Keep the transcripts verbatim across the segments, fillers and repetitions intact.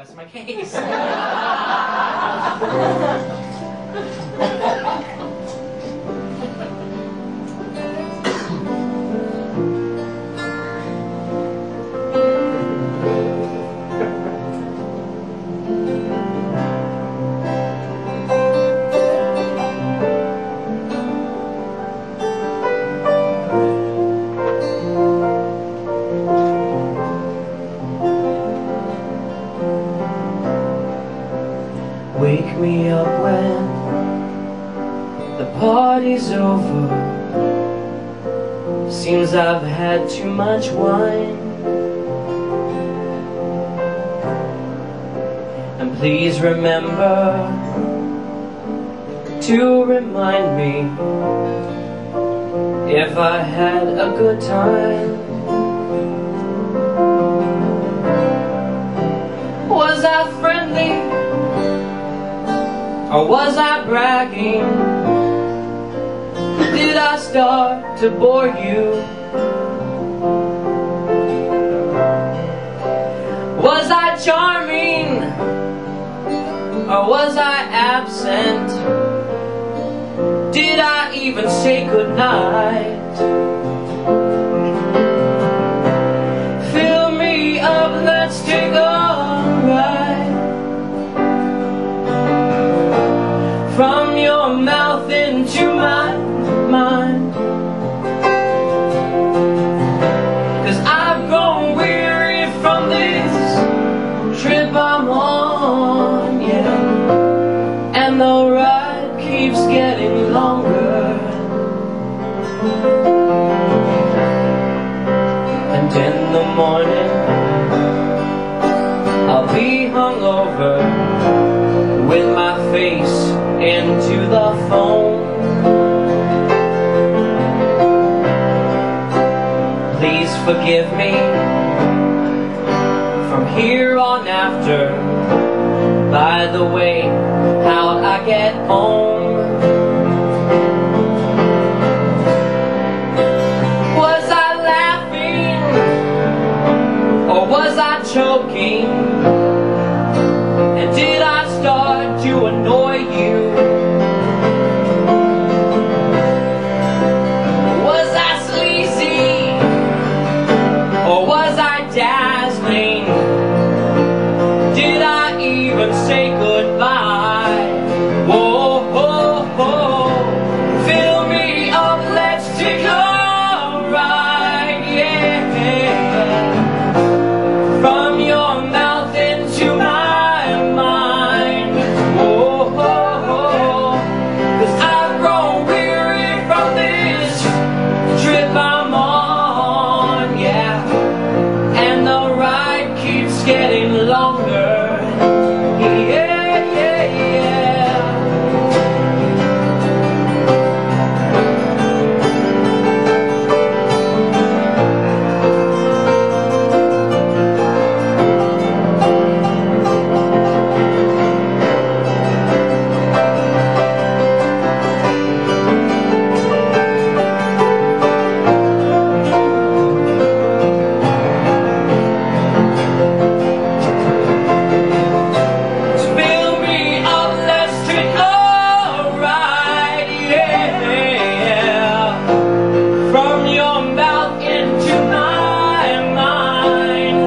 That's my case. Wake me up when the party's over. Seems I've had too much wine. And please remember to remind me if I had a good time. Was I friendly? Or was I bragging? Did I start to bore you? Was I charming? Or was I absent? Did I even say goodnight? Fill me up, let's take a ride. From your mouth into my mind, 'cause I've grown weary from this trip I'm on, yeah. And the ride keeps getting longer. And in the morning I'll be hungover with my face into the phone. Please forgive me from here on after. By the way, how'd I get home? Was I laughing? Or was I choking? And did I start to annoy you? Was I sleazy? Or was I dazzling? Did I even say goodbye? Whoa, whoa, whoa. Fill me up, let's take a ride, yeah. From your mouth into my mind. Whoa, whoa, whoa. 'Cause I've grown weary from this trip I'm on, yeah. And the ride keeps getting longer. Yeah, yeah, yeah. Fill me up, let's take a ride, yeah. From your mouth into my mind.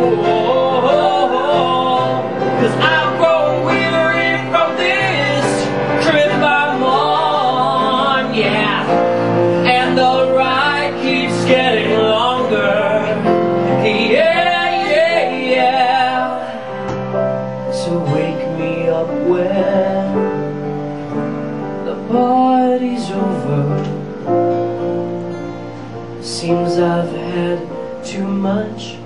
Whoa, 'cause I've grown weary from this trip I'm on, yeah. And the ride keeps getting longer. Yeah, yeah, yeah. So wake me up when the party's over. Seems I've had too much